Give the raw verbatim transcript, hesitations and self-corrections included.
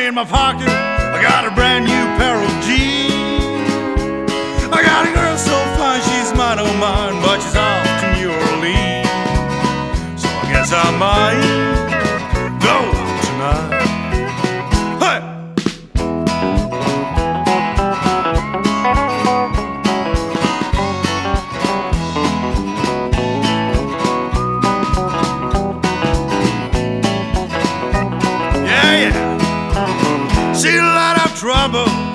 in my pocket, I got a brand new pair of jeans. I got a girl so fine, she's mine, oh mine, but she's off to New Orleans. So I guess I might go out tonight. Hey! Yeah, yeah. See a lot of trouble